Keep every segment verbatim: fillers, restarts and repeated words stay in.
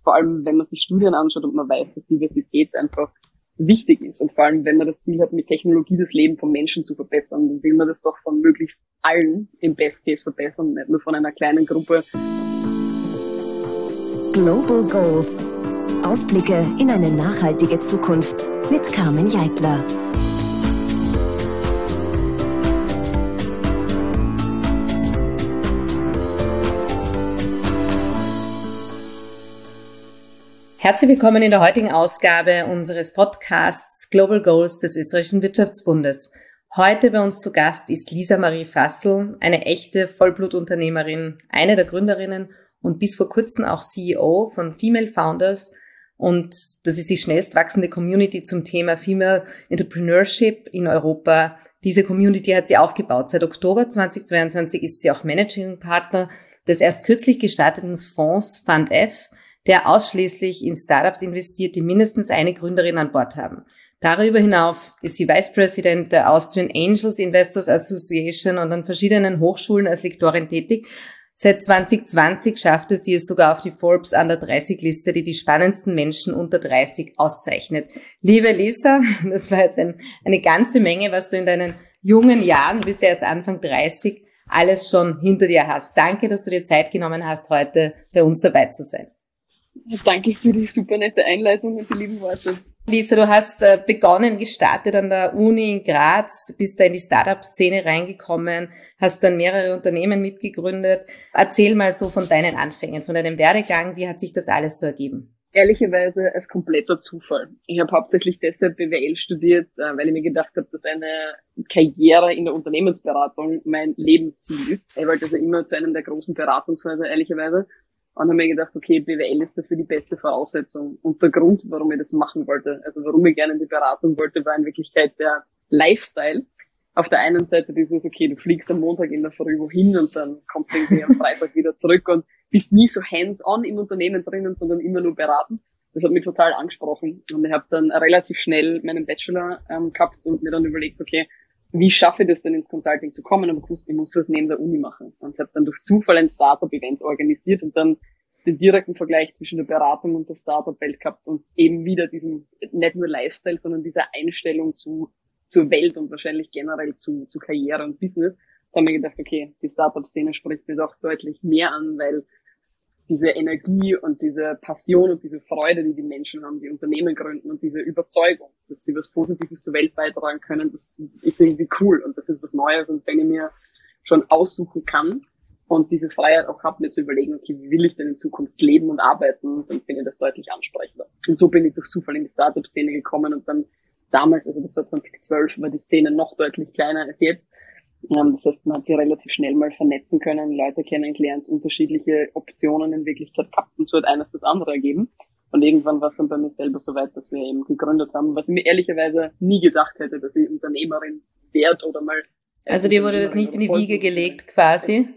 vor allem wenn man sich Studien anschaut und man weiß, dass Diversität einfach wichtig ist und vor allem, wenn man das Ziel hat, mit Technologie das Leben von Menschen zu verbessern, dann will man das doch von möglichst allen im Best Case verbessern, nicht nur von einer kleinen Gruppe. Global Goals. Ausblicke in eine nachhaltige Zukunft mit Carmen Jeitler. Herzlich willkommen in der heutigen Ausgabe unseres Podcasts Global Goals des Österreichischen Wirtschaftsbundes. Heute bei uns zu Gast ist Lisa Marie Fassl, eine echte Vollblutunternehmerin, eine der Gründerinnen und bis vor kurzem auch C E O von Female Founders. Und das ist die schnellst wachsende Community zum Thema Female Entrepreneurship in Europa. Diese Community hat sie aufgebaut. Seit Oktober zweitausendzweiundzwanzig ist sie auch Managing Partner des erst kürzlich gestarteten Fonds Fund F, der ausschließlich in Startups investiert, die mindestens eine Gründerin an Bord haben. Darüber hinaus ist sie Vice President der Austrian Angels Investors Association und an verschiedenen Hochschulen als Lektorin tätig. Seit zwanzig zwanzig schaffte sie es sogar auf die Forbes Under dreißig Liste, die die spannendsten Menschen unter dreißig auszeichnet. Liebe Lisa, das war jetzt ein, eine ganze Menge, was du in deinen jungen Jahren, du bist ja erst Anfang dreißig, alles schon hinter dir hast. Danke, dass du dir Zeit genommen hast, heute bei uns dabei zu sein. Danke für die super nette Einleitung und die lieben Worte. Lisa, du hast begonnen, gestartet an der Uni in Graz, bist da in die Startup-Szene reingekommen, hast dann mehrere Unternehmen mitgegründet. Erzähl mal so von deinen Anfängen, von deinem Werdegang, wie hat sich das alles so ergeben? Ehrlicherweise als kompletter Zufall. Ich habe hauptsächlich deshalb B W L studiert, weil ich mir gedacht habe, dass eine Karriere in der Unternehmensberatung mein Lebensziel ist. Ich wollte also immer zu einem der großen Beratungshäuser, ehrlicherweise. Und habe mir gedacht, okay, B W L ist dafür die beste Voraussetzung. Und der Grund, warum ich das machen wollte, also warum ich gerne in die Beratung wollte, war in Wirklichkeit der Lifestyle. Auf der einen Seite dieses, okay, du fliegst am Montag in der Früh wohin und dann kommst du irgendwie am Freitag wieder zurück und bist nie so hands-on im Unternehmen drinnen, sondern immer nur beraten. Das hat mich total angesprochen. Und ich habe dann relativ schnell meinen Bachelor ähm, gehabt und mir dann überlegt, okay, wie schaffe ich das denn ins Consulting zu kommen? Und ich wusste, ich muss was neben der Uni machen. Und ich habe dann durch Zufall ein Startup-Event organisiert und dann den direkten Vergleich zwischen der Beratung und der Startup-Welt gehabt und eben wieder diesen, nicht nur Lifestyle, sondern dieser Einstellung zu, zur Welt und wahrscheinlich generell zu, zu Karriere und Business. Da habe ich mir gedacht, okay, die Startup-Szene spricht mir doch deutlich mehr an, weil diese Energie und diese Passion und diese Freude, die die Menschen haben, die Unternehmen gründen und diese Überzeugung, dass sie was Positives zur Welt beitragen können, das ist irgendwie cool und das ist was Neues. Und wenn ich mir schon aussuchen kann und diese Freiheit auch habe, mir zu überlegen, okay, wie will ich denn in Zukunft leben und arbeiten, dann finde ich das deutlich ansprechender. Und so bin ich durch Zufall in die Startup-Szene gekommen und dann damals, also das war zwanzig zwölf, war die Szene noch deutlich kleiner als jetzt. Das heißt, man hat sich relativ schnell mal vernetzen können, Leute kennengelernt, unterschiedliche Optionen in Wirklichkeit gehabt und so hat eines das andere ergeben. Und irgendwann war es dann bei mir selber so weit, dass wir eben gegründet haben, was ich mir ehrlicherweise nie gedacht hätte, dass ich Unternehmerin werde oder mal... Also dir wurde das nicht in die Wiege gelegt quasi?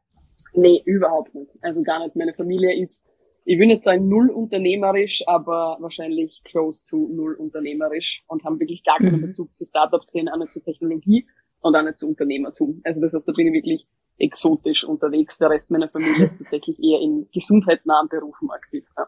Nee, überhaupt nicht. Also gar nicht. Meine Familie ist, ich will nicht sagen null unternehmerisch, aber wahrscheinlich close to null unternehmerisch und haben wirklich gar keinen Bezug zu Startup-Szene, auch nicht zur Technologie und auch nicht zu Unternehmertum. Also das heißt, da bin ich wirklich exotisch unterwegs. Der Rest meiner Familie ist tatsächlich eher in gesundheitsnahen Berufen aktiv. Ja.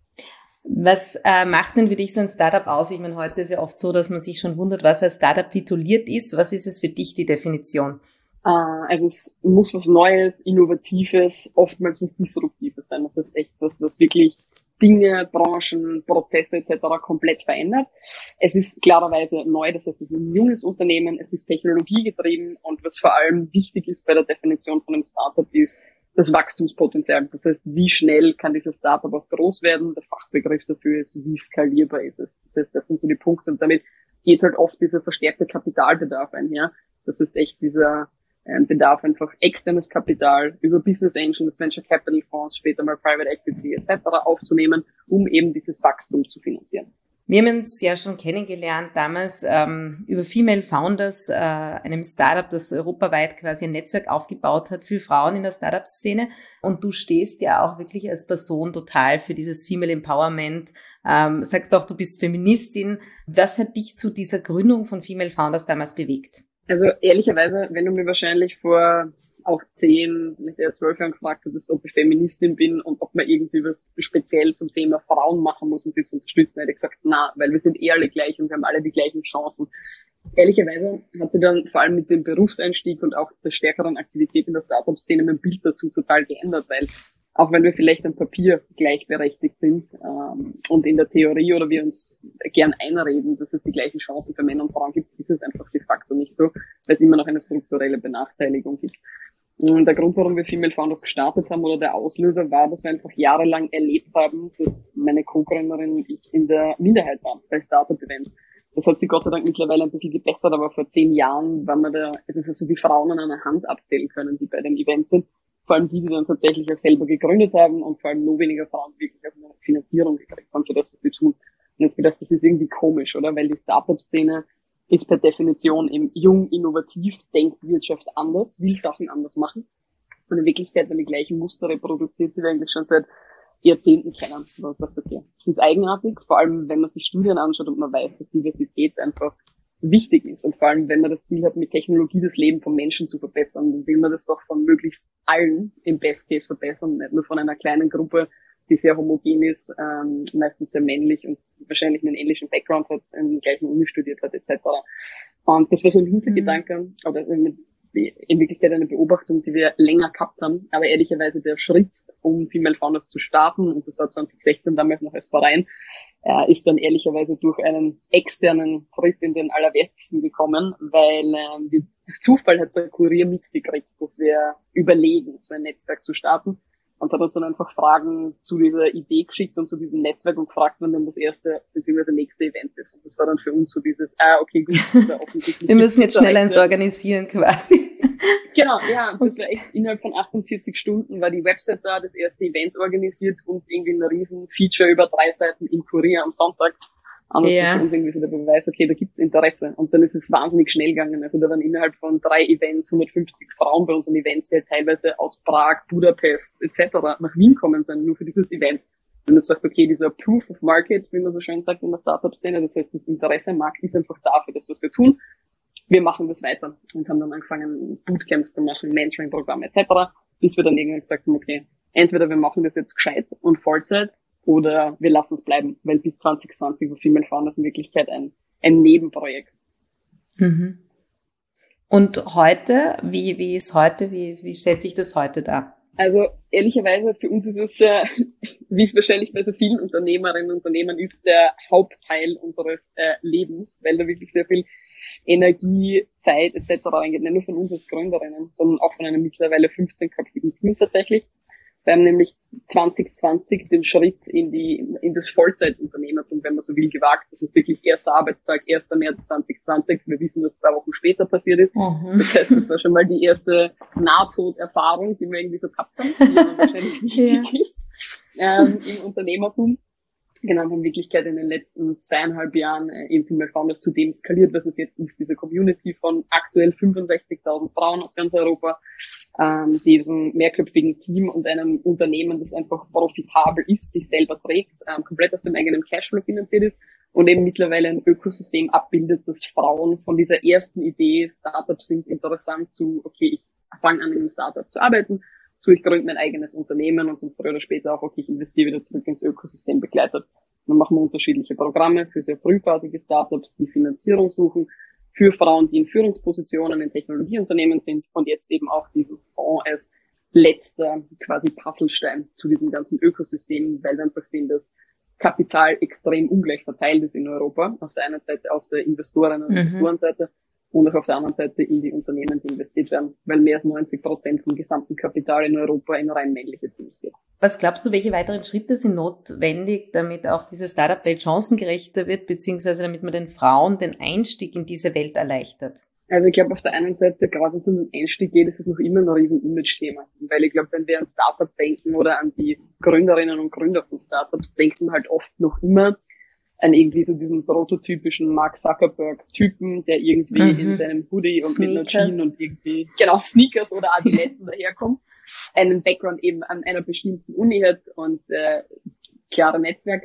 Was äh, macht denn für dich so ein Startup aus? Ich meine, heute ist ja oft so, dass man sich schon wundert, was als Startup tituliert ist. Was ist es für dich, die Definition? Äh, also es muss was Neues, Innovatives, oftmals was Disruptives sein. Das ist echt was, was wirklich Dinge, Branchen, Prozesse et cetera komplett verändert. Es ist klarerweise neu, das heißt, es ist ein junges Unternehmen, es ist technologiegetrieben und was vor allem wichtig ist bei der Definition von einem Startup ist das Wachstumspotenzial. Das heißt, wie schnell kann dieses Startup auch groß werden? Der Fachbegriff dafür ist, wie skalierbar ist es. Das heißt, das sind so die Punkte und damit geht halt oft dieser verstärkte Kapitalbedarf einher. Das ist echt dieser Bedarf einfach externes Kapital über Business Angels, Venture Capital Fonds, später mal Private Equity et cetera aufzunehmen, um eben dieses Wachstum zu finanzieren. Wir haben uns ja schon kennengelernt damals ähm, über Female Founders, äh, einem Startup, das europaweit quasi ein Netzwerk aufgebaut hat für Frauen in der Startup-Szene. Und du stehst ja auch wirklich als Person total für dieses Female Empowerment. Ähm, sagst auch, du bist Feministin. Was hat dich zu dieser Gründung von Female Founders damals bewegt? Also ehrlicherweise, wenn du mir wahrscheinlich vor auch zehn, mit der zwölf Jahren gefragt hat, ob ich Feministin bin und ob man irgendwie was speziell zum Thema Frauen machen muss, um sie zu unterstützen, hätte ich gesagt, na, weil wir sind eh alle gleich und wir haben alle die gleichen Chancen. Ehrlicherweise hat sie dann vor allem mit dem Berufseinstieg und auch der stärkeren Aktivität in der Startup-Szene mein Bild dazu total geändert, weil auch wenn wir vielleicht am Papier gleichberechtigt sind ähm, und in der Theorie oder wir uns gern einreden, dass es die gleichen Chancen für Männer und Frauen gibt, ist es einfach de facto nicht so, weil es immer noch eine strukturelle Benachteiligung gibt. Und der Grund, warum wir Female Founders gestartet haben oder der Auslöser war, dass wir einfach jahrelang erlebt haben, dass meine Co-Gründerin und ich in der Minderheit waren bei Startup-Events. Das hat sich Gott sei Dank mittlerweile ein bisschen gebessert, aber vor zehn Jahren waren wir da, also so die Frauen an einer Hand abzählen können, die bei den Events sind. Vor allem die, die dann tatsächlich auch selber gegründet haben und vor allem nur weniger Frauen wirklich auch eine Finanzierung gekriegt haben für das, was sie tun. Und jetzt gedacht, das ist irgendwie komisch, oder? Weil die Startup-Szene ist per Definition eben jung, innovativ, denkt Wirtschaft anders, will Sachen anders machen. Und in Wirklichkeit werden die gleichen Muster reproduziert, die wir eigentlich schon seit Jahrzehnten kennen. Man sagt, okay, das ist eigenartig, vor allem wenn man sich Studien anschaut und man weiß, dass Diversität einfach wichtig ist. Und vor allem, wenn man das Ziel hat, mit Technologie das Leben von Menschen zu verbessern, dann will man das doch von möglichst allen im Best Case verbessern, nicht nur von einer kleinen Gruppe, die sehr homogen ist, ähm, meistens sehr männlich und wahrscheinlich einen ähnlichen Background hat, in der gleichen Uni studiert hat, et cetera. Und das war so ein Hintergedanke, mhm. oder in Wirklichkeit eine Beobachtung, die wir länger gehabt haben, aber ehrlicherweise der Schritt, um Female Founders zu starten, und das war zwanzig sechzehn damals noch als Verein, äh, ist dann ehrlicherweise durch einen externen Tritt in den Allerwertesten gekommen, weil äh, wir, durch Zufall hat der Kurier mitgekriegt, dass wir überlegen, so ein Netzwerk zu starten, und hat uns dann einfach Fragen zu dieser Idee geschickt und zu diesem Netzwerk und gefragt, wann denn das erste bzw. nächste Event ist. Und das war dann für uns so dieses, ah, okay, gut. Wir müssen jetzt schnell eins organisieren quasi. Genau, ja, das war echt innerhalb von achtundvierzig Stunden war die Website da, das erste Event organisiert und irgendwie ein riesen Feature über drei Seiten im Kurier am Sonntag. Und das war für uns irgendwie so der Beweis, okay, da gibt's Interesse. Und dann ist es wahnsinnig schnell gegangen. Also da waren innerhalb von drei Events hundertfünfzig Frauen bei unseren Events, die halt teilweise aus Prag, Budapest et cetera nach Wien kommen sind, nur für dieses Event. Und man sagt, okay, dieser Proof of Market, wie man so schön sagt in der Startup-Szene, das heißt, das Interesse am Markt ist einfach da für das, was wir tun. Wir machen das weiter und haben dann angefangen, Bootcamps zu machen, Mentoring-Programme et cetera, bis wir dann irgendwann gesagt haben, okay, entweder wir machen das jetzt gescheit und Vollzeit, oder wir lassen es bleiben, weil bis zwanzig zwanzig war Female Founders in Wirklichkeit ein, ein Nebenprojekt. Mhm. Und heute, wie, wie ist heute, wie, wie stellt sich das heute dar? Also ehrlicherweise für uns ist es, äh, wie es wahrscheinlich bei so vielen Unternehmerinnen und Unternehmern ist, der Hauptteil unseres äh, Lebens, weil da wirklich sehr viel Energie, Zeit et cetera reingeht, nicht nur von uns als Gründerinnen, sondern auch von einem mittlerweile fünfzehnköpfigen Team tatsächlich. Wir haben nämlich zwanzig zwanzig den Schritt in die in das Vollzeitunternehmertum, wenn man so will, gewagt. Das ist wirklich erster Arbeitstag, erster März zwanzig zwanzig. Wir wissen, dass zwei Wochen später passiert ist. Mhm. Das heißt, das war schon mal die erste Nahtoderfahrung, die wir irgendwie so gehabt haben, die aber wahrscheinlich wichtig ja. ist ähm, im Unternehmertum. Genau, haben in Wirklichkeit in den letzten zweieinhalb Jahren äh, eben Female Founders zu dem skaliert, was es jetzt ist, diese Community von aktuell fünfundsechzigtausend Frauen aus ganz Europa, ähm, diesem mehrköpfigen Team und einem Unternehmen, das einfach profitabel ist, sich selber trägt, ähm, komplett aus dem eigenen Cashflow finanziert ist und eben mittlerweile ein Ökosystem abbildet, das Frauen von dieser ersten Idee, Startups sind interessant, zu, okay, ich fange an, in einem Startup zu arbeiten, so ich gründe mein eigenes Unternehmen und dann früher oder später auch, okay, ich investiere wieder zurück ins Ökosystem begleitet. Dann machen wir unterschiedliche Programme für sehr frühphasige Startups, die Finanzierung suchen, für Frauen, die in Führungspositionen in Technologieunternehmen sind und jetzt eben auch diesen Fonds als letzter quasi Puzzlestein zu diesem ganzen Ökosystem, weil wir einfach sehen, dass Kapital extrem ungleich verteilt ist in Europa. Auf der einen Seite auf der Investoren- und mhm. Investorenseite und auch auf der anderen Seite in die Unternehmen, die investiert werden, weil mehr als neunzig Prozent vom gesamten Kapital in Europa in rein männliche Teams geht. Was glaubst du, welche weiteren Schritte sind notwendig, damit auch diese Startup-Welt chancengerechter wird, beziehungsweise damit man den Frauen den Einstieg in diese Welt erleichtert? Also ich glaube, auf der einen Seite, gerade wenn es um den Einstieg geht, ist es noch immer ein riesen Image-Thema. Weil ich glaube, wenn wir an Startup denken oder an die Gründerinnen und Gründer von Startups, denkt man halt oft noch immer an irgendwie so diesen prototypischen Mark Zuckerberg-Typen, der irgendwie mhm. in seinem Hoodie und Sneakers. Mit einer Jeans und irgendwie, genau, Sneakers oder Adiletten daherkommt, einen Background eben an einer bestimmten Uni hat und äh, klare Netzwerke.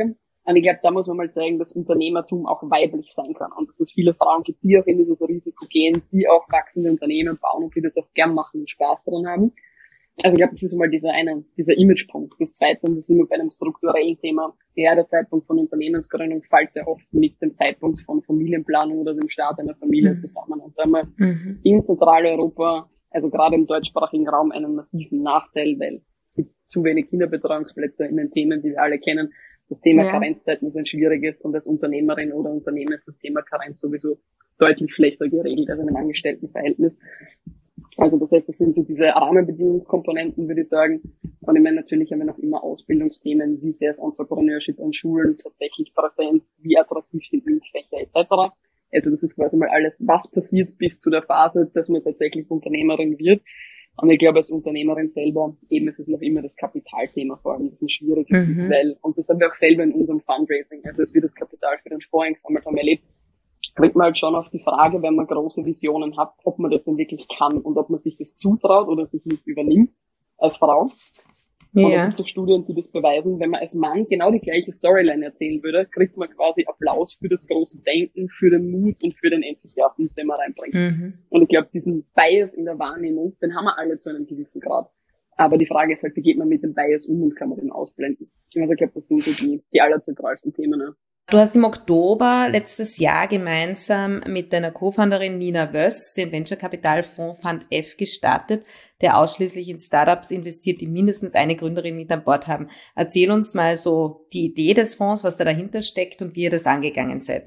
Und ich glaube, da muss man mal zeigen, dass Unternehmertum auch weiblich sein kann und dass es viele Frauen gibt, die auch in dieses Risiko gehen, die auch wachsende Unternehmen bauen und die das auch gern machen und Spaß daran haben. Also ich glaube, das ist mal dieser eine, dieser Imagepunkt. Das zweite, und das ist immer bei einem strukturellen Thema, ja, der Zeitpunkt von Unternehmensgründung fällt sehr oft mit dem Zeitpunkt von Familienplanung oder dem Start einer Familie mhm. zusammen. Und da haben wir mhm. in Zentraleuropa, also gerade im deutschsprachigen Raum, einen massiven Nachteil, weil es gibt zu wenig Kinderbetreuungsplätze in den Themen, die wir alle kennen. Das Thema ja. Karenzzeiten ist ein schwieriges und als Unternehmerin oder Unternehmer ist das Thema Karenz sowieso deutlich schlechter geregelt als in einem Angestelltenverhältnis. Also das heißt, das sind so diese Rahmenbedingungskomponenten, würde ich sagen. Und ich meine, natürlich haben wir noch immer Ausbildungsthemen, wie sehr ist Entrepreneurship an Schulen tatsächlich präsent, wie attraktiv sind MINT-Fächer et cetera. Also das ist quasi mal alles, was passiert bis zu der Phase, dass man tatsächlich Unternehmerin wird. Und ich glaube, als Unternehmerin selber, eben ist es noch immer das Kapitalthema vor allem, das ein schwieriges mhm. ist, weil, und das haben wir auch selber in unserem Fundraising, also als wir das Kapital für den Fonds eingesammelt haben, erlebt, kriegt man halt schon auf die Frage, wenn man große Visionen hat, ob man das denn wirklich kann und ob man sich das zutraut oder sich nicht übernimmt als Frau. Ja. Und da gibt es auch Studien, die das beweisen, wenn man als Mann genau die gleiche Storyline erzählen würde, kriegt man quasi Applaus für das große Denken, für den Mut und für den Enthusiasmus, den man reinbringt. Mhm. Und ich glaube, diesen Bias in der Wahrnehmung, den haben wir alle zu einem gewissen Grad. Aber die Frage ist halt, wie geht man mit dem Bias um und kann man den ausblenden? Also ich glaube, das sind so die, die allerzentralsten Themen. Ne? Du hast im Oktober letztes Jahr gemeinsam mit deiner Co-Founderin Nina Wöss den Venture-Kapital-Fonds Fund F gestartet, der ausschließlich in Startups investiert, die mindestens eine Gründerin mit an Bord haben. Erzähl uns mal so die Idee des Fonds, was da dahinter steckt und wie ihr das angegangen seid.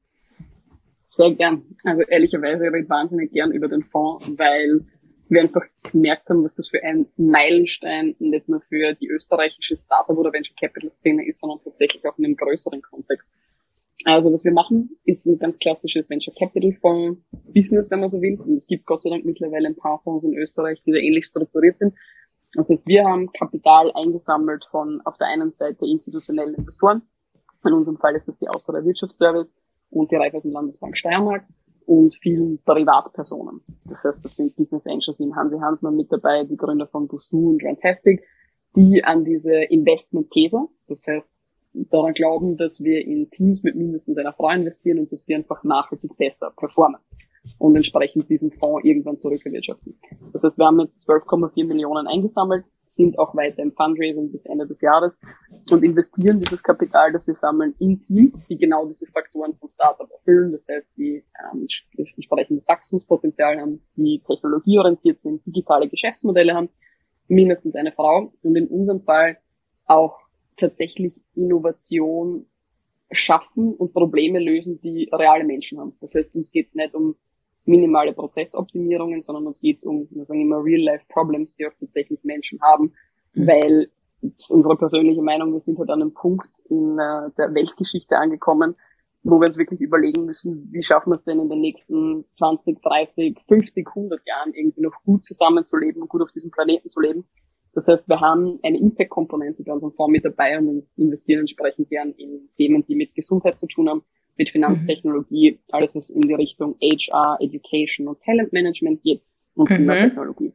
Sehr gern. Also ehrlicherweise rede ich wahnsinnig gern über den Fonds, weil wir einfach gemerkt haben, was das für ein Meilenstein nicht nur für die österreichische Startup- oder Venture-Capital-Szene ist, sondern tatsächlich auch in einem größeren Kontext. Also was wir machen, ist ein ganz klassisches Venture-Capital-Fonds-Business, wenn man so will. Und es gibt Gott sei Dank mittlerweile ein paar Fonds in Österreich, die da ähnlich strukturiert sind. Das heißt, wir haben Kapital eingesammelt von auf der einen Seite institutionellen Investoren. In unserem Fall ist das die Austria Wirtschaftsservice und die Raiffeisen Landesbank Steiermark. Und vielen Privatpersonen. Das heißt, das sind Business Angels wie Hansi Hansmann mit dabei, die Gründer von Busnu und Rantastic, die an diese Investment-These, das heißt, daran glauben, dass wir in Teams mit mindestens einer Frau investieren und dass die einfach nachhaltig besser performen und entsprechend diesen Fonds irgendwann zurückerwirtschaften. Das heißt, wir haben jetzt zwölf Komma vier Millionen eingesammelt, sind auch weiter im Fundraising bis Ende des Jahres und investieren dieses Kapital, das wir sammeln, in Teams, die genau diese Faktoren vom Startup erfüllen. Das heißt, die ähm, entsprechendes Wachstumspotenzial haben, die technologieorientiert sind, digitale Geschäftsmodelle haben, mindestens eine Frau und in unserem Fall auch tatsächlich Innovation schaffen und Probleme lösen, die reale Menschen haben. Das heißt, uns geht es nicht um minimale Prozessoptimierungen, sondern uns geht es um, wir sagen immer, Real-Life-Problems, die auch tatsächlich Menschen haben, mhm. weil, das ist unsere persönliche Meinung, wir sind halt an einem Punkt in äh, der Weltgeschichte angekommen, wo wir uns wirklich überlegen müssen, wie schaffen wir es denn in den nächsten zwanzig, dreißig, fünfzig, hundert Jahren irgendwie noch gut zusammenzuleben und gut auf diesem Planeten zu leben. Das heißt, wir haben eine Impact-Komponente bei unserem Fonds mit dabei und investieren entsprechend gern in Themen, die mit Gesundheit zu tun haben, mit Finanztechnologie, mhm. alles was in die Richtung H R, Education und Talentmanagement geht und mhm. Klimatechnologie.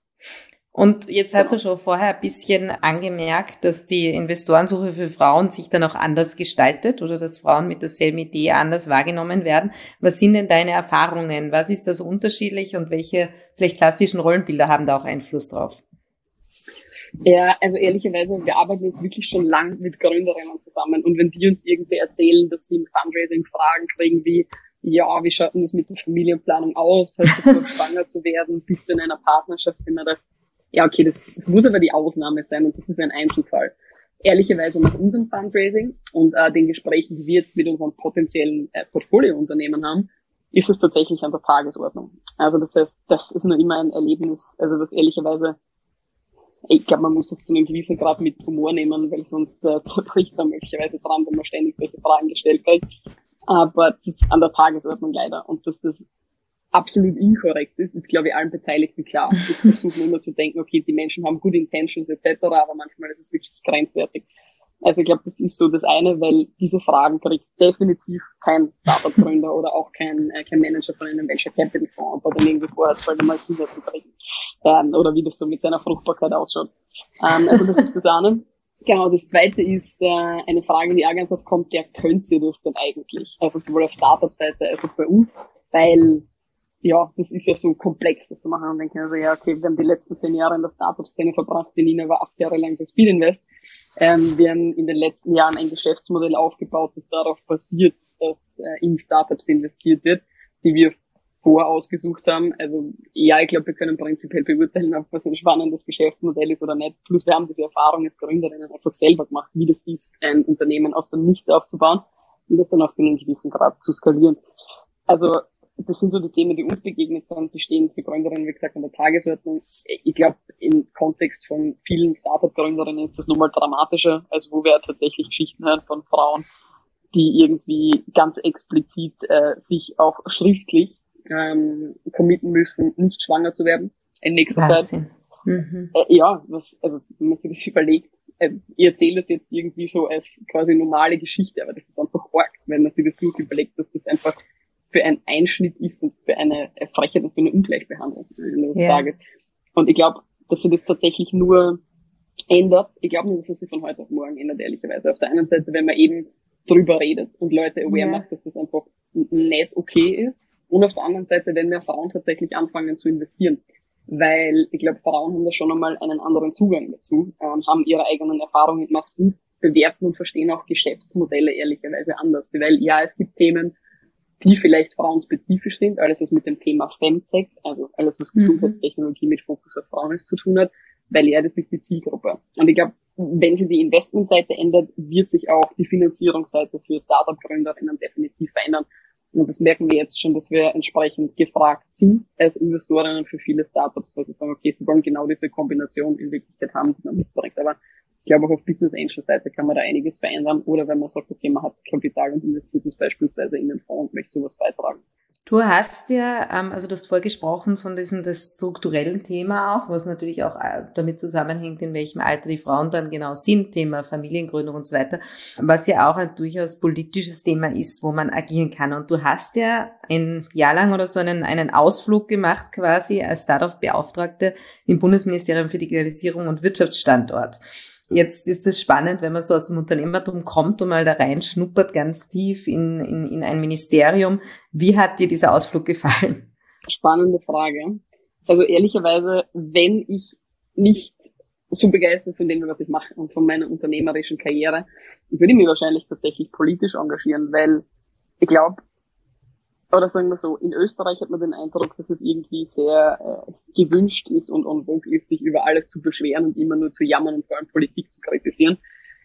Und jetzt hast du schon vorher ein bisschen angemerkt, dass die Investorensuche für Frauen sich dann auch anders gestaltet oder dass Frauen mit derselben Idee anders wahrgenommen werden. Was sind denn deine Erfahrungen? Was ist das unterschiedlich und welche vielleicht klassischen Rollenbilder haben da auch Einfluss drauf? Ja, also ehrlicherweise, wir arbeiten jetzt wirklich schon lang mit Gründerinnen zusammen und wenn die uns irgendwie erzählen, dass sie im Fundraising Fragen kriegen wie, ja, wie schaut denn das mit der Familienplanung aus? Hast du vor, schwanger zu werden? Bist du in einer Partnerschaft? Wenn man da, ja, okay, das, das muss aber die Ausnahme sein und das ist ein Einzelfall. Ehrlicherweise nach unserem Fundraising und äh, den Gesprächen, die wir jetzt mit unseren potenziellen äh, Portfoliounternehmen haben, ist es tatsächlich an der Tagesordnung. Also das heißt, das ist nur immer ein Erlebnis, also das ehrlicherweise, ich glaube, man muss das zu einem gewissen Grad mit Humor nehmen, weil sonst äh, zerbricht man möglicherweise dran, wenn man ständig solche Fragen gestellt kriegt. Aber das ist an der Tagesordnung leider. Und dass das absolut inkorrekt ist, ist, glaube ich, allen Beteiligten klar. Ich versuche immer zu denken, okay, die Menschen haben gute Intentions et cetera, aber manchmal ist es wirklich grenzwertig. Also ich glaube, das ist so das eine, weil diese Fragen kriegt definitiv kein Startup-Gründer oder auch kein, äh, kein Manager von einem Venture Capital Fonds, ob er dann irgendwie vorhat, soll mal Kinder zu kriegen. Ähm, oder wie das so mit seiner Fruchtbarkeit ausschaut. Ähm, also das ist das eine. Genau, das zweite ist äh, eine Frage, die auch ganz oft kommt, wer könnt ihr das denn eigentlich? Also sowohl auf Startup-Seite als auch bei uns, weil ja, das ist ja so komplex, dass du machen und denken, also ja, okay, wir haben die letzten zehn Jahre in der Startup-Szene verbracht, die Nina war acht Jahre lang bei Speed Invest. Ähm, wir haben in den letzten Jahren ein Geschäftsmodell aufgebaut, das darauf basiert, dass äh, in Startups investiert wird, die wir vorher ausgesucht haben. Also ja, ich glaube, wir können prinzipiell beurteilen, ob was ein spannendes Geschäftsmodell ist oder nicht. Plus wir haben diese Erfahrung als Gründerinnen einfach selber gemacht, wie das ist, ein Unternehmen aus dem Nichts aufzubauen und das dann auch zu einem gewissen Grad zu skalieren. Also das sind so die Themen, die uns begegnet sind. Die stehen für Gründerinnen, wie gesagt, an der Tagesordnung. Ich glaube, im Kontext von vielen Startup-Gründerinnen ist das nochmal dramatischer, als wo wir tatsächlich Geschichten hören von Frauen, die irgendwie ganz explizit äh, sich auch schriftlich ähm, committen müssen, nicht schwanger zu werden in nächster Wahnsinn. Zeit. Mhm. Äh, ja, was, also wenn man sich das überlegt, äh, ich erzähle das jetzt irgendwie so als quasi normale Geschichte, aber das ist einfach arg, wenn man sich das gut überlegt, dass das einfach für einen Einschnitt ist und für eine Frechheit und für eine Ungleichbehandlung am Ende des Ja. Tages. Und ich glaube, dass sie das tatsächlich nur ändert. Ich glaube nicht, dass es sich von heute auf morgen ändert, ehrlicherweise. Auf der einen Seite, wenn man eben drüber redet und Leute aware Ja. macht, dass das einfach nicht okay ist. Und auf der anderen Seite, wenn mehr Frauen tatsächlich anfangen zu investieren. Weil ich glaube, Frauen haben da schon einmal einen anderen Zugang dazu, ähm, haben ihre eigenen Erfahrungen gemacht und bewerten und verstehen auch Geschäftsmodelle ehrlicherweise anders. Weil ja, es gibt Themen, die vielleicht frauenspezifisch sind, alles was mit dem Thema Femtech, also alles was Gesundheitstechnologie mit Fokus auf Frauen ist, zu tun hat, weil ja, das ist die Zielgruppe. Und ich glaube, wenn sich die Investmentseite ändert, wird sich auch die Finanzierungsseite für Startup-GründerInnen definitiv verändern. Und das merken wir jetzt schon, dass wir entsprechend gefragt sind als Investorinnen für viele Startups, weil sie sagen, okay, sie wollen genau diese Kombination in Wirklichkeit haben, die man mitbringt. Aber ich glaube, auch auf Business-Angel-Seite kann man da einiges verändern. Oder wenn man sagt, okay, man hat Kapital und investiert es beispielsweise in den Fonds und möchte sowas beitragen. Du hast ja, ähm, also du hast vorgesprochen von diesem das strukturellen Thema auch, was natürlich auch damit zusammenhängt, in welchem Alter die Frauen dann genau sind, Thema Familiengründung und so weiter, was ja auch ein durchaus politisches Thema ist, wo man agieren kann. Und du hast ja ein Jahr lang oder so einen, einen Ausflug gemacht quasi als Startup-Beauftragte im Bundesministerium für Digitalisierung und Wirtschaftsstandort. Jetzt ist es spannend, wenn man so aus dem Unternehmertum kommt und mal da reinschnuppert, ganz tief in, in, in ein Ministerium. Wie hat dir dieser Ausflug gefallen? Spannende Frage. Also ehrlicherweise, wenn ich nicht so begeistert von dem, was ich mache und von meiner unternehmerischen Karriere, würde ich mich wahrscheinlich tatsächlich politisch engagieren, weil ich glaube, oder sagen wir so, in Österreich hat man den Eindruck, dass es irgendwie sehr äh, gewünscht ist und en vogue ist, sich über alles zu beschweren und immer nur zu jammern und vor allem Politik zu kritisieren.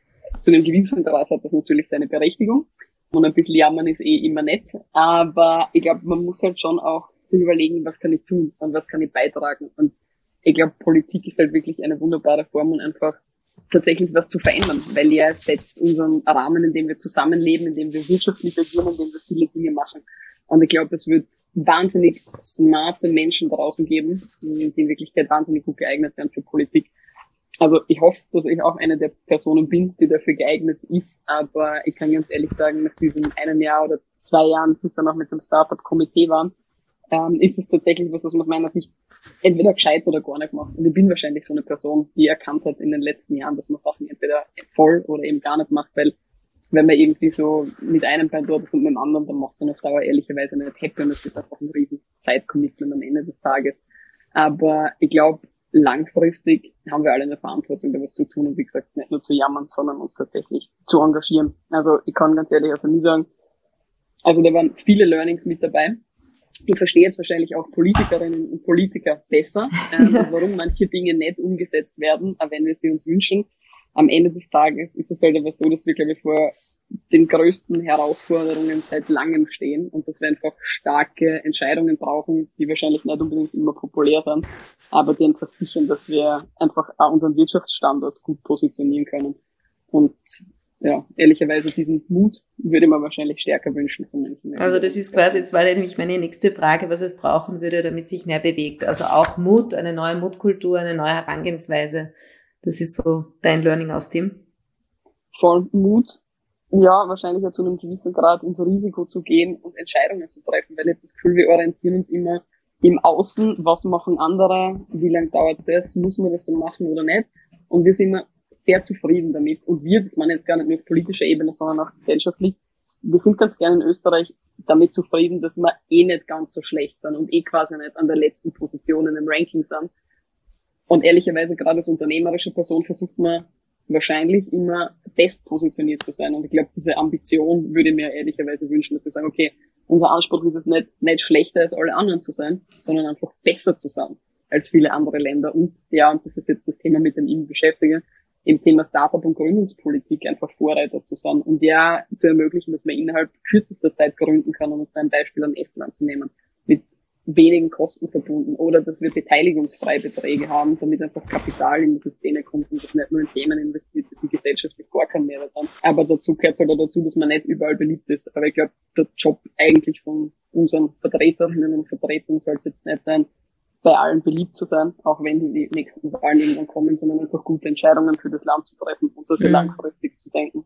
Zu einem gewissen Grad hat das natürlich seine Berechtigung und ein bisschen jammern ist eh immer nett, aber ich glaube, man muss halt schon auch sich überlegen, was kann ich tun und was kann ich beitragen, und ich glaube, Politik ist halt wirklich eine wunderbare Form, um einfach tatsächlich was zu verändern, weil ja, es setzt unseren Rahmen, in dem wir zusammenleben, in dem wir wirtschaftlich agieren, in dem wir viele Dinge machen. Und ich glaube, es wird wahnsinnig smarte Menschen draußen geben, die in Wirklichkeit wahnsinnig gut geeignet werden für Politik. Also ich hoffe, dass ich auch eine der Personen bin, die dafür geeignet ist, aber ich kann ganz ehrlich sagen, nach diesem einen Jahr oder zwei Jahren, bis dann auch mit dem Startup-Komitee waren, ähm, ist es tatsächlich was, was man aus meiner Sicht entweder gescheit oder gar nicht macht. Und ich bin wahrscheinlich so eine Person, die erkannt hat in den letzten Jahren, dass man Sachen entweder voll oder eben gar nicht macht, weil wenn man irgendwie so mit einem Bein dort ist und mit dem anderen, dann macht es eine Dauer ehrlicherweise nicht happy und das ist einfach ein riesen Zeitcommitment am Ende des Tages. Aber ich glaube, langfristig haben wir alle eine Verantwortung, da was zu tun und wie gesagt, nicht nur zu jammern, sondern uns tatsächlich zu engagieren. Also ich kann ganz ehrlich auch für mich sagen, also da waren viele Learnings mit dabei. Ich verstehe jetzt wahrscheinlich auch Politikerinnen und Politiker besser, ähm, und warum manche Dinge nicht umgesetzt werden, auch wenn wir sie uns wünschen. Am Ende des Tages ist es halt aber so, dass wir, glaube ich, vor den größten Herausforderungen seit langem stehen und dass wir einfach starke Entscheidungen brauchen, die wahrscheinlich nicht unbedingt immer populär sind, aber die einfach sichern, dass wir einfach auch unseren Wirtschaftsstandort gut positionieren können. Und ja, ehrlicherweise diesen Mut würde man wahrscheinlich stärker wünschen von Menschen. Also das ist quasi, jetzt war nämlich meine nächste Frage, was es brauchen würde, damit sich mehr bewegt. Also auch Mut, eine neue Mutkultur, eine neue Herangehensweise. Das ist so dein Learning aus dem? Voll Mut, ja, wahrscheinlich ja zu einem gewissen Grad ins Risiko zu gehen und Entscheidungen zu treffen, weil ich habe das Gefühl, wir orientieren uns immer im Außen, was machen andere, wie lange dauert das, muss man das so machen oder nicht, und wir sind immer sehr zufrieden damit. Und wir, das meine ich jetzt gar nicht nur auf politischer Ebene, sondern auch gesellschaftlich, wir sind ganz gerne in Österreich damit zufrieden, dass wir eh nicht ganz so schlecht sind und eh quasi nicht an der letzten Position in dem Ranking sind. Und ehrlicherweise, gerade als unternehmerische Person versucht man wahrscheinlich immer bestpositioniert zu sein. Und ich glaube, diese Ambition würde ich mir ehrlicherweise wünschen, dass wir sagen, okay, unser Anspruch ist es nicht, nicht schlechter als alle anderen zu sein, sondern einfach besser zu sein als viele andere Länder. Und ja, und das ist jetzt das Thema, mit dem ich mich beschäftige, im Thema Startup und Gründungspolitik einfach Vorreiter zu sein und ja zu ermöglichen, dass man innerhalb kürzester Zeit gründen kann, um uns ein Beispiel an Estland zu nehmen, mit wenigen Kosten verbunden, oder dass wir Beteiligungsfreibeträge haben, damit einfach Kapital in die Systeme kommt und das nicht nur in Themen investiert, die gesellschaftlich gar keinen Mehrwert haben. Aber dazu gehört es halt auch dazu, dass man nicht überall beliebt ist. Aber ich glaube, der Job eigentlich von unseren Vertreterinnen und Vertretern sollte jetzt nicht sein, bei allen beliebt zu sein, auch wenn die nächsten Wahlen irgendwann kommen, sondern einfach gute Entscheidungen für das Land zu treffen und das mhm. langfristig zu denken.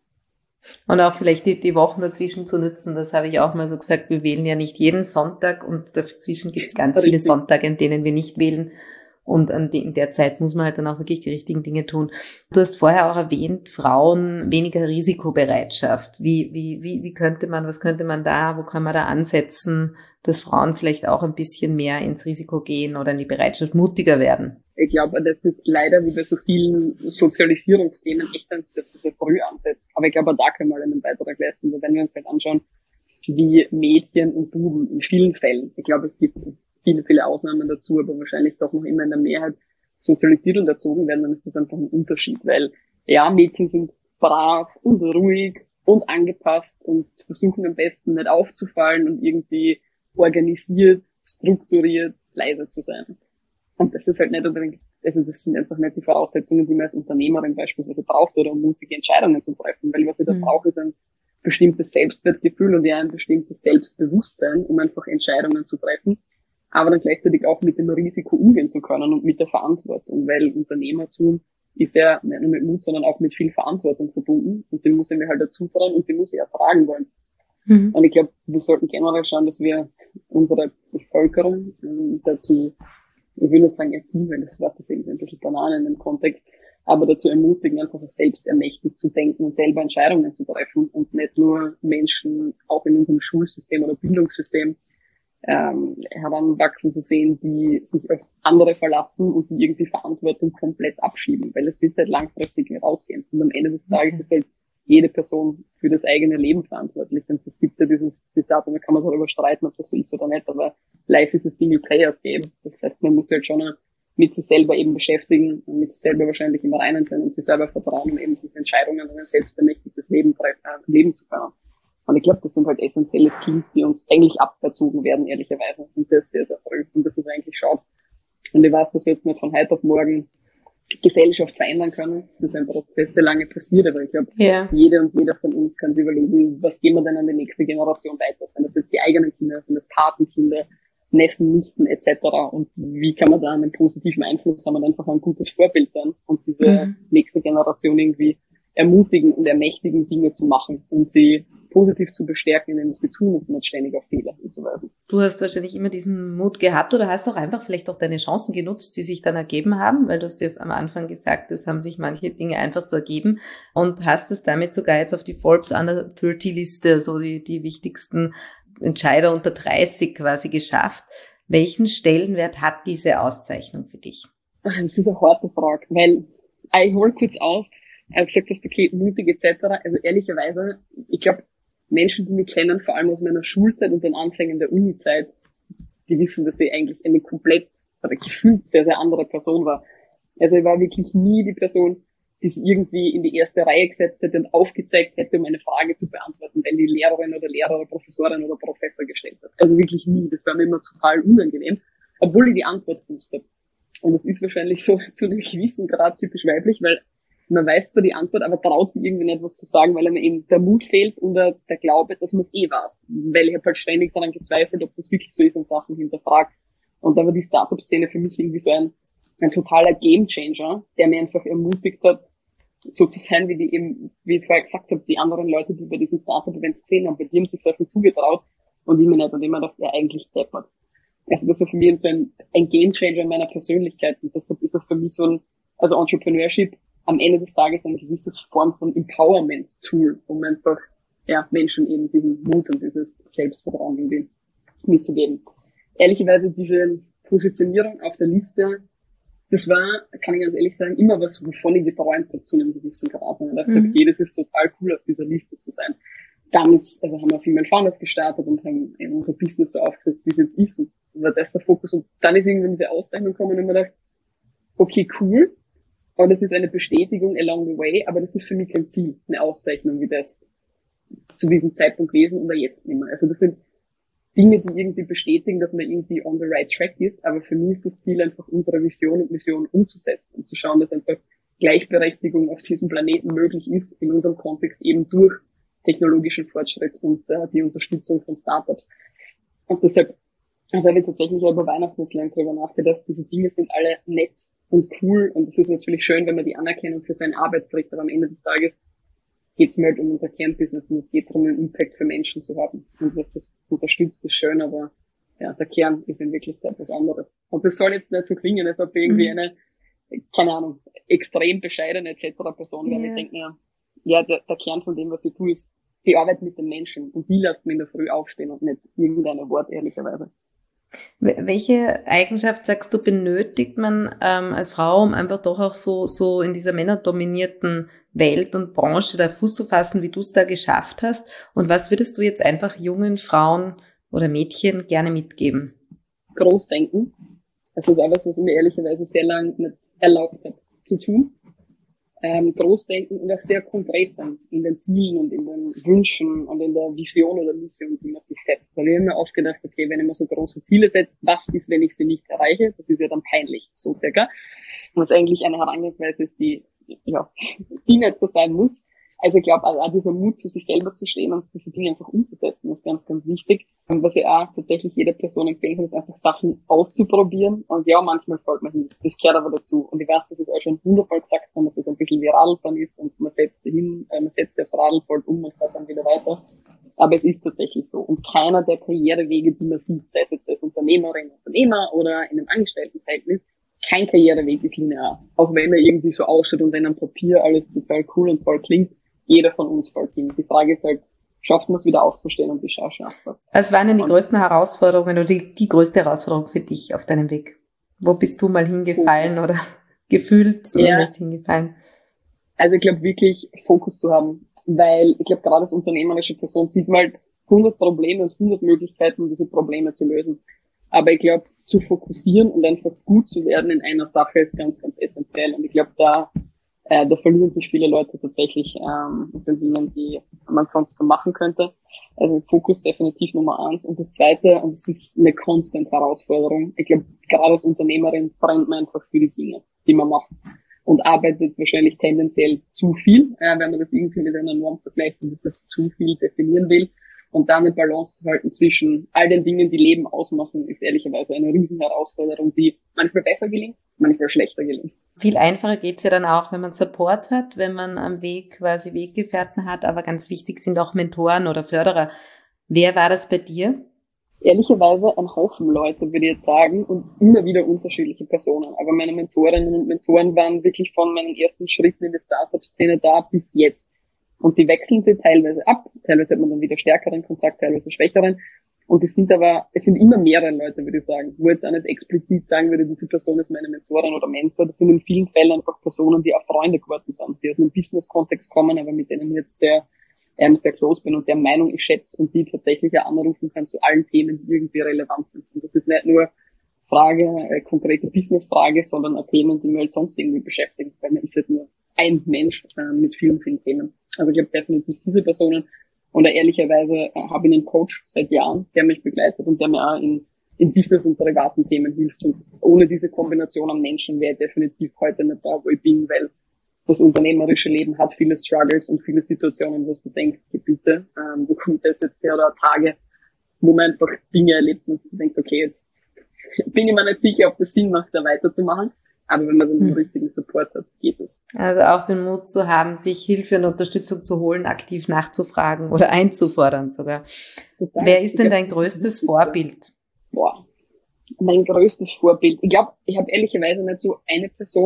Und auch vielleicht die, die Wochen dazwischen zu nutzen, das habe ich auch mal so gesagt, wir wählen ja nicht jeden Sonntag und dazwischen gibt es ganz Richtig. viele Sonntage, an denen wir nicht wählen. Und an de- in der Zeit muss man halt dann auch wirklich die richtigen Dinge tun. Du hast vorher auch erwähnt, Frauen weniger Risikobereitschaft. Wie, wie, wie, wie könnte man, was könnte man da, wo kann man da ansetzen, dass Frauen vielleicht auch ein bisschen mehr ins Risiko gehen oder in die Bereitschaft mutiger werden? Ich glaube, das ist leider wie bei so vielen Sozialisierungsthemen echt eins, das sehr früh ansetzt. Aber ich glaube, da können wir einen Beitrag leisten, wenn wir uns halt anschauen, wie Mädchen und Buben in vielen Fällen, ich glaube, es gibt viele, viele Ausnahmen dazu, aber wahrscheinlich doch noch immer in der Mehrheit sozialisiert und erzogen werden, dann ist das einfach ein Unterschied, weil ja, Mädchen sind brav und ruhig und angepasst und versuchen am besten nicht aufzufallen und irgendwie organisiert, strukturiert, leise zu sein. Und das ist halt nicht unbedingt, also das sind einfach nicht die Voraussetzungen, die man als Unternehmerin beispielsweise braucht, oder um mutige Entscheidungen zu treffen, weil was ich da mhm. brauche, ist ein bestimmtes Selbstwertgefühl und ja ein bestimmtes Selbstbewusstsein, um einfach Entscheidungen zu treffen, aber dann gleichzeitig auch mit dem Risiko umgehen zu können und mit der Verantwortung, weil Unternehmertum ist ja nicht nur mit Mut, sondern auch mit viel Verantwortung verbunden und den muss ich mir halt dazu trauen und den muss ich ertragen wollen. Mhm. Und ich glaube, wir sollten generell schauen, dass wir unsere Bevölkerung äh, dazu, ich will nicht sagen erziehen, weil das Wort ist irgendwie ein bisschen banal in dem Kontext, aber dazu ermutigen, einfach selbst ermächtigt zu denken und selber Entscheidungen zu treffen und nicht nur Menschen auch in unserem Schulsystem oder Bildungssystem ähm, heranwachsen zu sehen, die sich auf andere verlassen und die irgendwie Verantwortung komplett abschieben, weil es wird halt langfristig nicht rausgehen. Und am Ende des Tages ist halt jede Person für das eigene Leben verantwortlich. Und es gibt ja dieses Zitat, und da kann man darüber streiten, ob das so ist oder nicht, aber Life is a single players game. Das heißt, man muss halt schon mit sich selber eben beschäftigen und mit sich selber wahrscheinlich im Reinen sein und sich selber vertrauen, um eben diese Entscheidungen und ein selbstermächtigtes Leben, äh, leben zu können. Und ich glaube, das sind halt essentielle Skills, die uns eigentlich aberzogen werden, ehrlicherweise. Und das sehr, sehr früh. Und das ist eigentlich schade. Und ich weiß, dass wir jetzt nicht von heute auf morgen Gesellschaft verändern können. Das ist ein Prozess, der lange passiert, aber ich glaube, yeah. jede und jeder von uns kann sich überlegen, was geben wir denn an die nächste Generation weiter? Sind das jetzt die eigenen Kinder, sind das Patenkinder, Neffen, Nichten et cetera. Und wie kann man da einen positiven Einfluss haben und einfach ein gutes Vorbild sein und diese mhm. nächste Generation irgendwie ermutigen und ermächtigen, Dinge zu machen und sie positiv zu bestärken, indem sie tun und nicht ständig auf Fehler hinzuweisen. Du hast wahrscheinlich immer diesen Mut gehabt oder hast auch einfach vielleicht auch deine Chancen genutzt, die sich dann ergeben haben, weil du hast dir am Anfang gesagt, es haben sich manche Dinge einfach so ergeben und hast es damit sogar jetzt auf die Forbes Under dreißig Liste, so die, die wichtigsten Entscheider unter dreißig quasi geschafft. Welchen Stellenwert hat diese Auszeichnung für dich? Das ist eine harte Frage, weil ich hole kurz aus, ich habe gesagt, dass okay, mutig et cetera. Also ehrlicherweise, ich glaube, Menschen, die mich kennen, vor allem aus meiner Schulzeit und den Anfängen der Uni-Zeit, die wissen, dass ich eigentlich eine komplett oder gefühlt sehr, sehr andere Person war. Also ich war wirklich nie die Person, die sich irgendwie in die erste Reihe gesetzt hätte und aufgezeigt hätte, um eine Frage zu beantworten, wenn die Lehrerin oder Lehrer oder Professorin oder Professor gestellt hat. Also wirklich nie. Das war mir immer total unangenehm, obwohl ich die Antwort wusste. Und das ist wahrscheinlich so zu einem gewissen Grad typisch weiblich, weil man weiß zwar die Antwort, aber traut sich irgendwie nicht was zu sagen, weil einem eben der Mut fehlt und der, der Glaube, dass man es eh weiß. Weil ich habe halt ständig daran gezweifelt, ob das wirklich so ist und Sachen hinterfragt. Und da war die Startup-Szene für mich irgendwie so ein, ein totaler Gamechanger, der mir einfach ermutigt hat, so zu sein, wie die eben, wie ich vorher gesagt habe, die anderen Leute, die bei diesen Startup-Events gesehen haben, die haben sich Sachen zugetraut und ich mir nicht und immer dachte, ja, eigentlich deppert. Also das war für mich so ein, ein Gamechanger in meiner Persönlichkeit und deshalb ist auch für mich so ein, also Entrepreneurship am Ende des Tages eine gewisse Form von Empowerment-Tool, um einfach ja, Menschen eben diesen Mut und dieses Selbstvertrauen irgendwie mitzugeben. Ehrlicherweise diese Positionierung auf der Liste, das war, kann ich ganz ehrlich sagen, immer was, wovon ich geträumt habe zu einem gewissen Grad. Und ich dachte, mhm. okay, das ist total cool, auf dieser Liste zu sein. Dann ist, also haben wir Female Founders gestartet und haben eben unser Business so aufgesetzt, wie es jetzt ist. Und war das der Fokus. Und dann ist irgendwann diese Auszeichnung gekommen und ich mir gedacht, okay, cool. Aber das ist eine Bestätigung along the way, aber das ist für mich kein Ziel, eine Auszeichnung wie das zu diesem Zeitpunkt gewesen oder jetzt nicht mehr. Also das sind Dinge, die irgendwie bestätigen, dass man irgendwie on the right track ist, aber für mich ist das Ziel einfach, unsere Vision und Mission umzusetzen und zu schauen, dass einfach Gleichberechtigung auf diesem Planeten möglich ist, in unserem Kontext eben durch technologischen Fortschritt und äh, die Unterstützung von Startups. Und deshalb habe ich tatsächlich über Weihnachten jetzt lang drüber nachgedacht, diese Dinge sind alle nett und cool und es ist natürlich schön, wenn man die Anerkennung für seine Arbeit kriegt, aber am Ende des Tages geht es mir halt um unser Kernbusiness und es geht darum, einen Impact für Menschen zu haben. Und was das unterstützt, ist schön, aber ja, der Kern ist in Wirklichkeit etwas anderes. Und das soll jetzt nicht so klingen, als ob irgendwie mhm. eine, keine Ahnung, extrem bescheidene et cetera Person wäre. Yeah. Ich denke mir, ja, der, der Kern von dem, was ich tue, ist die Arbeit mit den Menschen. Und die lässt mich in der Früh aufstehen und nicht irgendeine Wort, ehrlicherweise. Welche Eigenschaft, sagst du, benötigt man ähm, als Frau, um einfach doch auch so so in dieser männerdominierten Welt und Branche da Fuß zu fassen, wie du es da geschafft hast? Und was würdest du jetzt einfach jungen Frauen oder Mädchen gerne mitgeben? Großdenken. Das ist etwas, was ich mir ehrlicherweise sehr lange nicht erlaubt habe zu tun. Ähm, Großdenken und auch sehr konkret sein in den Zielen und in den Wünschen und in der Vision oder Mission, die man sich setzt. Weil ich habe mir oft gedacht, okay, wenn ich mir so große Ziele setze, was ist, wenn ich sie nicht erreiche? Das ist ja dann peinlich, so circa. Und was eigentlich eine Herangehensweise ist, die, ja, die nicht so sein muss. Also ich glaube, auch dieser Mut, zu sich selber zu stehen und diese Dinge einfach umzusetzen, ist ganz, ganz wichtig. Und was ich auch tatsächlich jeder Person empfehlen kann, ist einfach Sachen auszuprobieren. Und ja, manchmal fällt man hin. Das gehört aber dazu. Und ich weiß, dass es auch schon hundertmal gesagt haben, dass es ein bisschen wie Radlfahren ist und man setzt sich hin, äh, man setzt sich aufs Radl, fällt um und fährt dann wieder weiter. Aber es ist tatsächlich so. Und keiner der Karrierewege, die man sieht, sei es jetzt als Unternehmerin, Unternehmer oder in einem Angestelltenverhältnis, kein Karriereweg ist linear. Auch wenn er irgendwie so ausschaut und wenn am Papier alles total cool und toll klingt, jeder von uns fällt hin. Die Frage ist halt, schafft man es wieder aufzustehen und die Schau schafft was. Was waren denn die und größten Herausforderungen oder die, die größte Herausforderung für dich auf deinem Weg? Wo bist du mal hingefallen Fokus. Oder gefühlt zumindest ja. hingefallen? Also ich glaube wirklich, Fokus zu haben, weil ich glaube, gerade als unternehmerische Person sieht man halt hundert Probleme und hundert Möglichkeiten, um diese Probleme zu lösen. Aber ich glaube, zu fokussieren und einfach gut zu werden in einer Sache ist ganz, ganz essentiell. Und ich glaube, da Äh, da verlieren sich viele Leute tatsächlich ähm, mit den Dingen, die man sonst so machen könnte. Also Fokus definitiv Nummer eins. Und das Zweite, und es ist eine constant Herausforderung, ich glaube, gerade als Unternehmerin brennt man einfach für die Dinge, die man macht. Und arbeitet wahrscheinlich tendenziell zu viel, äh, wenn man das irgendwie mit einer Norm vergleicht und das zu viel definieren will. Und damit Balance zu halten zwischen all den Dingen, die Leben ausmachen, ist ehrlicherweise eine riesen Herausforderung, die manchmal besser gelingt, manchmal schlechter gelingt. Viel einfacher geht's ja dann auch, wenn man Support hat, wenn man am Weg quasi Weggefährten hat, aber ganz wichtig sind auch Mentoren oder Förderer. Wer war das bei dir? Ehrlicherweise ein Haufen Leute, würde ich jetzt sagen, und immer wieder unterschiedliche Personen. Aber meine Mentorinnen und Mentoren waren wirklich von meinen ersten Schritten in der Startup-Szene da bis jetzt. Und die wechseln sie teilweise ab, teilweise hat man dann wieder stärkeren Kontakt, teilweise schwächeren. Und es sind aber, es sind immer mehrere Leute, würde ich sagen, wo jetzt auch nicht explizit sagen würde, diese Person ist meine Mentorin oder Mentor. Das sind in vielen Fällen einfach Personen, die auch Freunde geworden sind, die aus einem Business-Kontext kommen, aber mit denen ich jetzt sehr, ähm, sehr close bin und der Meinung ich schätze und die tatsächlich auch anrufen kann zu allen Themen, die irgendwie relevant sind. Und das ist nicht nur Frage, äh, konkrete Business-Frage, sondern auch Themen, die mich halt sonst irgendwie beschäftigen, weil man ist halt nur ein Mensch äh, mit vielen, vielen Themen. Also ich habe definitiv diese Personen. Und ehrlicherweise äh, habe ich einen Coach seit Jahren, der mich begleitet und der mir auch in, in Business- und privaten Themen hilft. Und ohne diese Kombination an Menschen wäre ich definitiv heute nicht da, wo ich bin, weil das unternehmerische Leben hat viele Struggles und viele Situationen, wo du denkst, bitte, ähm, wo kommt das jetzt her, oder Tage, wo man einfach Dinge erlebt und du denkst, okay, jetzt bin ich mir nicht sicher, ob das Sinn macht, da weiterzumachen. Aber wenn man dann den richtigen Support hat, geht es. Also auch den Mut zu haben, sich Hilfe und Unterstützung zu holen, aktiv nachzufragen oder einzufordern sogar. Total. Wer ist ich denn glaub, dein größtes Vorbild? Boah, mein größtes Vorbild. Ich glaube, ich habe ehrlicherweise nicht so eine Person,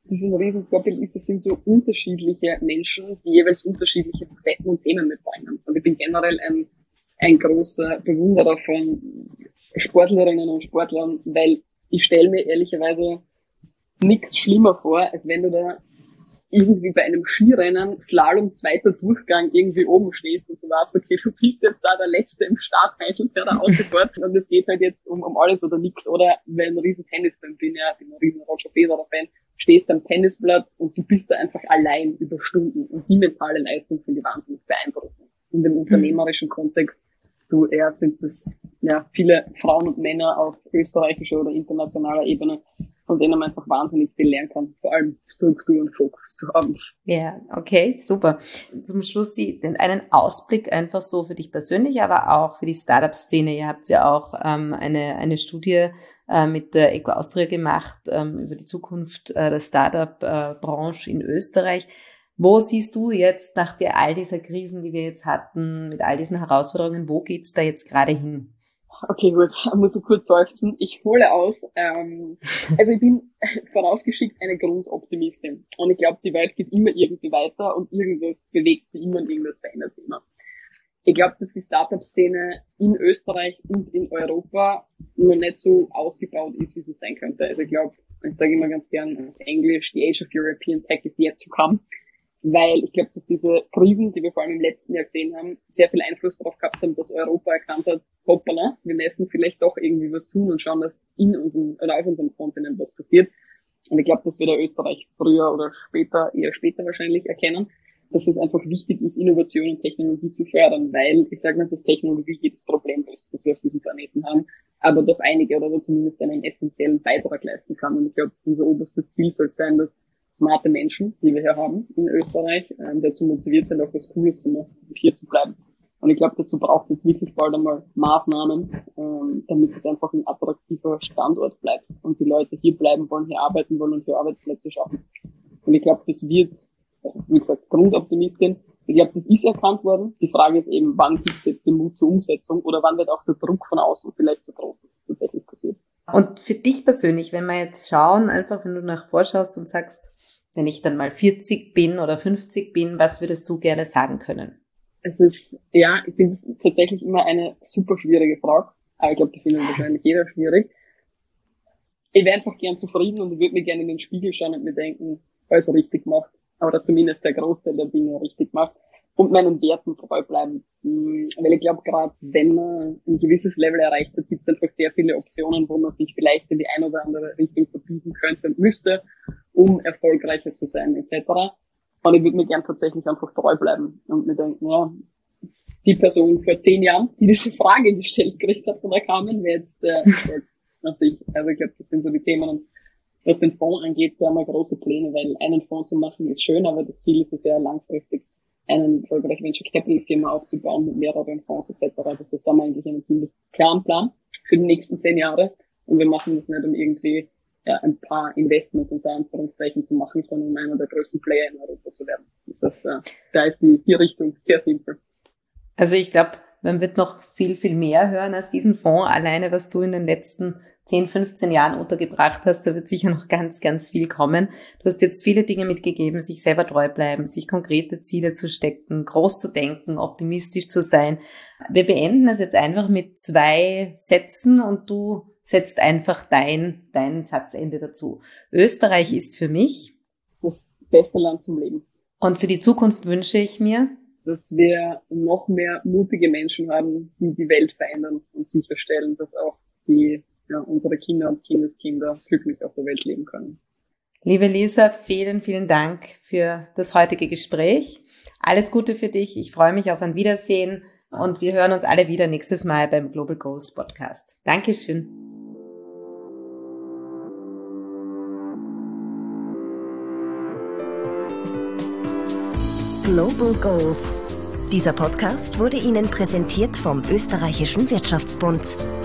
diesem riesen Vorbild ist, es sind so unterschiedliche Menschen, die jeweils unterschiedliche Facetten und Themen mitbringen. Und ich bin generell ein, ein großer Bewunderer von Sportlerinnen und Sportlern, weil ich stelle mir ehrlicherweise nichts schlimmer vor, als wenn du da irgendwie bei einem Skirennen, Slalom, zweiter Durchgang irgendwie oben stehst und du weißt, okay, du bist jetzt da der Letzte im Startfeld, der da ausgefährt und es geht halt jetzt um, um alles oder nichts. Oder wenn ich ein riesen Tennisfan bin, ja, bin ein riesen Roger Federer-Fan, stehst am Tennisplatz und du bist da einfach allein über Stunden und die mentale Leistung finde ich wahnsinnig beeindruckend. In dem unternehmerischen Kontext, du eher sind das, ja, viele Frauen und Männer auf österreichischer oder internationaler Ebene, von denen man einfach wahnsinnig viel lernen kann, vor allem Struktur und Fokus zu haben. Ja, okay, super. Zum Schluss die, den, einen Ausblick einfach so für dich persönlich, aber auch für die Startup-Szene. Ihr habt ja auch ähm, eine, eine Studie äh, mit der Eco Austria gemacht ähm, über die Zukunft äh, der Startup-Branche in Österreich. Wo siehst du jetzt nach der, all dieser Krisen, die wir jetzt hatten, mit all diesen Herausforderungen, wo geht's da jetzt gerade hin? Okay, gut, ich muss so kurz seufzen. Ich hole aus. Ähm, also ich bin vorausgeschickt eine Grundoptimistin. Und ich glaube, die Welt geht immer irgendwie weiter und irgendwas bewegt sich immer und irgendwas verändert sich immer. Ich glaube, dass die Startup-Szene in Österreich und in Europa noch nicht so ausgebaut ist, wie sie sein könnte. Also ich glaube, ich sage immer ganz gern auf Englisch, the age of European tech is yet to come. Weil ich glaube, dass diese Krisen, die wir vor allem im letzten Jahr gesehen haben, sehr viel Einfluss darauf gehabt haben, dass Europa erkannt hat, hoppala, wir müssen vielleicht doch irgendwie was tun und schauen, dass in unserem oder auf unserem Kontinent was passiert. Und ich glaube, dass wir da Österreich früher oder später, eher später wahrscheinlich erkennen, dass es einfach wichtig ist, Innovation und Technologie zu fördern, weil ich sage nicht, dass Technologie jedes Problem löst, das wir auf diesem Planeten haben, aber doch einige oder zumindest einen essentiellen Beitrag leisten kann. Und ich glaube, unser oberstes Ziel sollte sein, dass smarte Menschen, die wir hier haben in Österreich, ähm, dazu motiviert sind, auch was Cooles zu machen und hier zu bleiben. Und ich glaube, dazu braucht es jetzt wirklich bald einmal Maßnahmen, ähm, damit es einfach ein attraktiver Standort bleibt und die Leute hier bleiben wollen, hier arbeiten wollen und hier Arbeitsplätze schaffen. Und ich glaube, das wird, wie gesagt, Grundoptimistin. Ich glaube, das ist erkannt worden. Die Frage ist eben, wann gibt es jetzt den Mut zur Umsetzung oder wann wird auch der Druck von außen vielleicht so groß, dass es tatsächlich passiert. Und für dich persönlich, wenn wir jetzt schauen, einfach wenn du nach vorschaust und sagst, wenn ich dann mal vierzig bin oder fünfzig bin, was würdest du gerne sagen können? Es ist, ja, ich finde es tatsächlich immer eine super schwierige Frage. Aber ich glaube, die findet wahrscheinlich jeder schwierig. Ich wäre einfach gern zufrieden und ich würde mir gerne in den Spiegel schauen und mir denken, alles richtig macht. Oder zumindest der Großteil der Dinge richtig macht. Und meinen Werten treu bleiben. Weil ich glaube, gerade wenn man ein gewisses Level erreicht hat, gibt es einfach sehr viele Optionen, wo man sich vielleicht in die eine oder andere Richtung verbiegen könnte und müsste, um erfolgreicher zu sein, et cetera. Und ich würde mir gern tatsächlich einfach treu bleiben und mir denken, ja, die Person vor zehn Jahren, die diese Frage gestellt gekriegt hat von der Carmen, wäre jetzt äh, stolz auf sich. Also ich glaube, das sind so die Themen. Und was den Fonds angeht, da haben wir große Pläne, weil einen Fonds zu machen ist schön, aber das Ziel ist es sehr langfristig, einen erfolgreichen Venture Capital Firma aufzubauen mit mehreren Fonds et cetera. Das ist dann eigentlich einen ziemlich klaren Plan für die nächsten zehn Jahre. Und wir machen das nicht, um irgendwie ja, ein paar Investments unter Anführungszeichen zu machen, sondern um einer der größten Player in Europa zu werden. Das heißt, da, da ist die, die Richtung sehr simpel. Also ich glaube, man wird noch viel, viel mehr hören als diesen Fonds. Alleine, was du in den letzten zehn, fünfzehn Jahren untergebracht hast, da wird sicher noch ganz, ganz viel kommen. Du hast jetzt viele Dinge mitgegeben, sich selber treu bleiben, sich konkrete Ziele zu stecken, groß zu denken, optimistisch zu sein. Wir beenden das jetzt einfach mit zwei Sätzen und du setzt einfach dein, dein Satzende dazu. Österreich ist für mich das beste Land zum Leben. Und für die Zukunft wünsche ich mir, dass wir noch mehr mutige Menschen haben, die die Welt verändern und sicherstellen, dass auch die ja, unsere Kinder und Kindeskinder glücklich auf der Welt leben können. Liebe Lisa, vielen, vielen Dank für das heutige Gespräch. Alles Gute für dich. Ich freue mich auf ein Wiedersehen und wir hören uns alle wieder nächstes Mal beim Global Goals Podcast. Dankeschön. Global Goals. Dieser Podcast wurde Ihnen präsentiert vom Österreichischen Wirtschaftsbund.